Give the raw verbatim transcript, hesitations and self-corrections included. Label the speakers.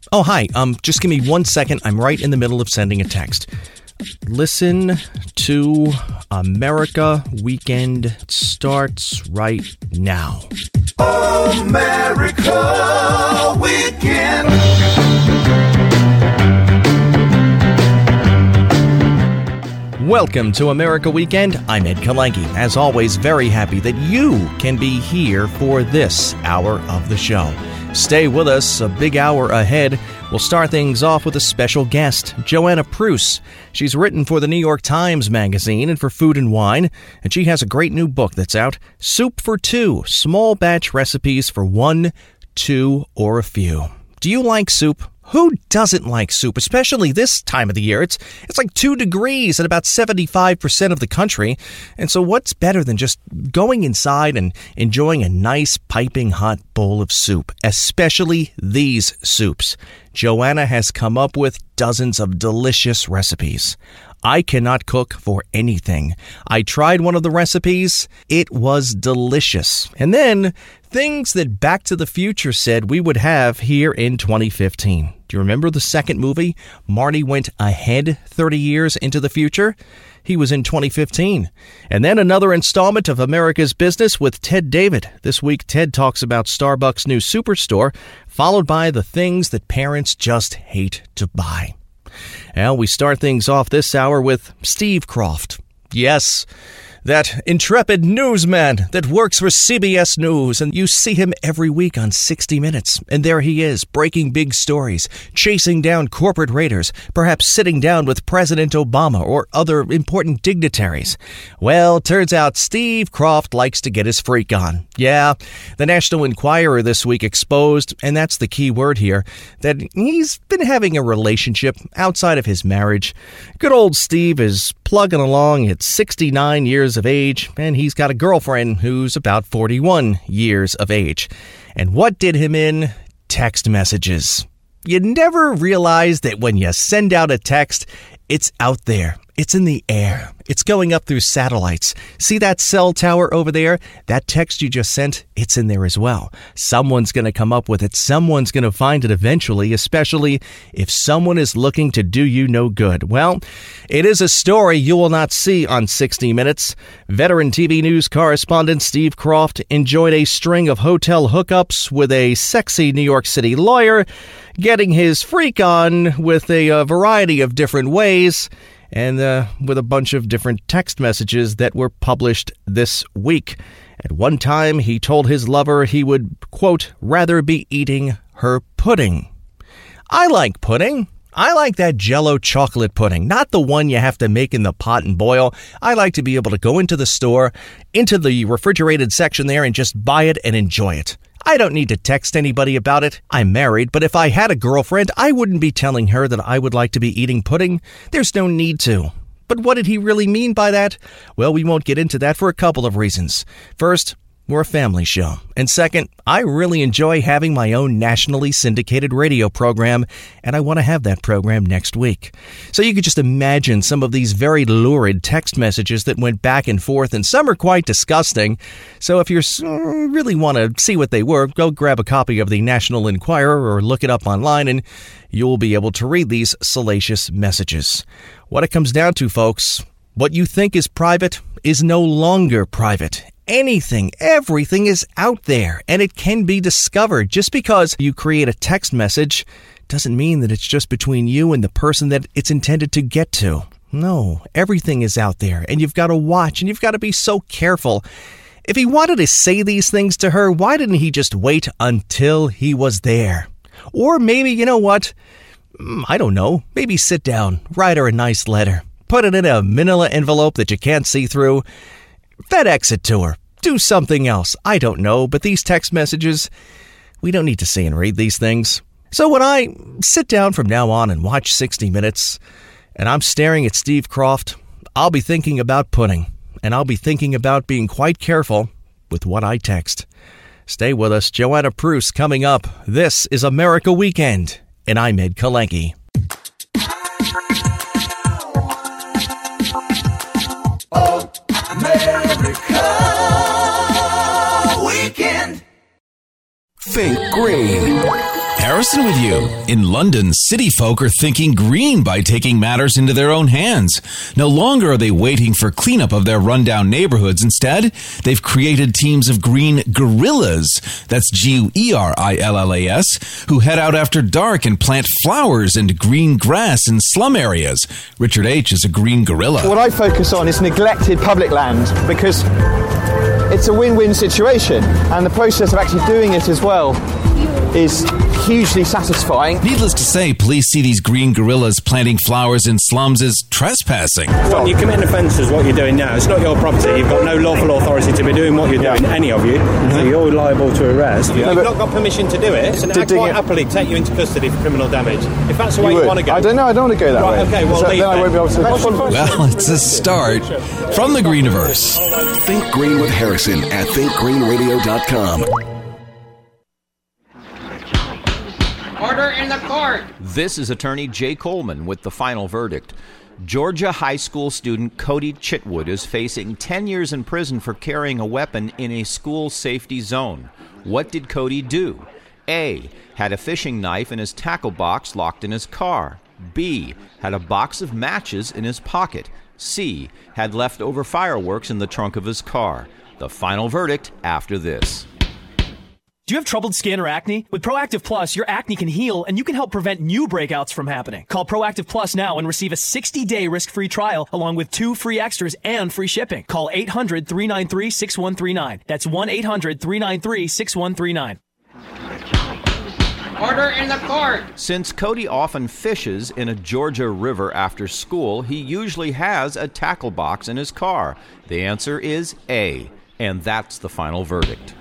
Speaker 1: Oh, hi. Um, just give me one second. I'm right in the middle of sending a text. Listen to America Weekend starts right now.
Speaker 2: America Weekend.
Speaker 1: Welcome to America Weekend. I'm Ed Kalenki. As always, very happy that you can be here for this hour of the show. Stay with us, a big hour ahead. We'll start things off with a special guest, Joanna Pruess. She's written for the New York Times Magazine and for Food and Wine, and she has a great new book that's out, Soup for Two, Small Batch Recipes for One, Two, or a Few. Do you like soup? Who doesn't like soup, especially this time of the year? It's it's like two degrees in about seventy-five percent of the country. And so what's better than just going inside and enjoying a nice piping hot bowl of soup, especially these soups? Joanna has come up with dozens of delicious recipes. I cannot cook for anything. I tried one of the recipes. It was delicious. And then things that Back to the Future said we would have here in twenty fifteen. Do you remember the second movie? Marty went ahead thirty years into the future. He was in twenty fifteen. And then another installment of America's Business with Ted David. This week, Ted talks about Starbucks' new superstore, followed by the things that parents just hate to buy. Well, we start things off this hour with Steve Kroft. Yes, that intrepid newsman that works for C B S News, and you see him every week on sixty minutes. And there he is, breaking big stories, chasing down corporate raiders, perhaps sitting down with President Obama or other important dignitaries. Well, turns out Steve Kroft likes to get his freak on. Yeah, the National Enquirer this week exposed, and that's the key word here, that he's been having a relationship outside of his marriage. Good old Steve is plugging along at sixty-nine years of age, and he's got a girlfriend who's about forty-one years of age. And what did him in? Text messages. You never realize that when you send out a text, it's out there. It's in the air. It's going up through satellites. See that cell tower over there? That text you just sent, it's in there as well. Someone's going to come up with it. Someone's going to find it eventually, especially if someone is looking to do you no good. Well, it is a story you will not see on sixty minutes. Veteran T V news correspondent Steve Kroft enjoyed a string of hotel hookups with a sexy New York City lawyer, getting his freak on with a, a variety of different ways, and uh, with a bunch of different text messages that were published this week. At one time, he told his lover he would, quote, rather be eating her pudding. I like pudding. I like that Jell-O chocolate pudding, not the one you have to make in the pot and boil. I like to be able to go into the store, into the refrigerated section there, and just buy it and enjoy it. I don't need to text anybody about it. I'm married, but if I had a girlfriend, I wouldn't be telling her that I would like to be eating pudding. There's no need to. But what did he really mean by that? Well, we won't get into that for a couple of reasons. First, we're a family show. And second, I really enjoy having my own nationally syndicated radio program, and I want to have that program next week. So you could just imagine some of these very lurid text messages that went back and forth, and some are quite disgusting. So if you really want to see what they were, go grab a copy of the National Enquirer or look it up online, and you'll be able to read these salacious messages. What it comes down to, folks, what you think is private is no longer private. Anything, everything is out there, and it can be discovered. Just because you create a text message doesn't mean that it's just between you and the person that it's intended to get to. No, everything is out there, and you've got to watch, and you've got to be so careful. If he wanted to say these things to her, why didn't he just wait until he was there? Or maybe, you know what? I don't know. Maybe sit down, write her a nice letter, put it in a manila envelope that you can't see through, FedEx it to her. Do something else. I don't know, but these text messages, we don't need to see and read these things. So when I sit down from now on and watch sixty minutes, and I'm staring at Steve Kroft, I'll be thinking about pudding, and I'll be thinking about being quite careful with what I text. Stay with us. Joanna Pruess coming up. This is America Weekend, and I'm Ed Kalenki.
Speaker 2: America Weekend. Think green.
Speaker 3: Harrison with you. In London, city folk are thinking green by taking matters into their own hands. No longer are they waiting for cleanup of their rundown neighborhoods. Instead, they've created teams of green guerrillas, that's G U E R I L L A S, who head out after dark and plant flowers and green grass in slum areas. Richard H. is a green guerrilla.
Speaker 4: What I focus on is neglected public land, because it's a win-win situation, and the process of actually doing it as well is hugely satisfying.
Speaker 3: Needless to say, police see these green guerrillas planting flowers in slums as trespassing.
Speaker 5: Well, you commit an offence is what you're doing now. It's not your property. You've got no lawful authority to be doing what you're doing, yeah. any of you. Mm-hmm. So you're liable to arrest. Yeah. You've not got permission to do it, and I'd quite happily take you into custody for criminal damage. If that's the way you, you want to go.
Speaker 4: I don't know. I don't want to go that
Speaker 5: right,
Speaker 4: way.
Speaker 5: Okay, well,
Speaker 4: so
Speaker 5: leave
Speaker 4: then I won't be able to.
Speaker 3: Well, it's a start. From the Greeniverse.
Speaker 2: Think Green with Harrison at think green radio dot com.
Speaker 6: Order in the court.
Speaker 1: This is attorney Jay Coleman with the final verdict. Georgia high school student Cody Chitwood is facing ten years in prison for carrying a weapon in a school safety zone. What did Cody do? A. Had a fishing knife in his tackle box locked in his car. B. Had a box of matches in his pocket. C. Had leftover fireworks in the trunk of his car. The final verdict after this.
Speaker 7: Do you have troubled skin or acne? With Proactive Plus, your acne can heal and you can help prevent new breakouts from happening. Call Proactive Plus now and receive a sixty-day risk-free trial along with two free extras and free shipping. Call eight hundred, three nine three, six one three nine. That's one eight hundred, three nine three, six one three nine.
Speaker 6: Order in the court.
Speaker 1: Since Cody often fishes in a Georgia river after school, he usually has a tackle box in his car. The answer is A, and that's the final verdict.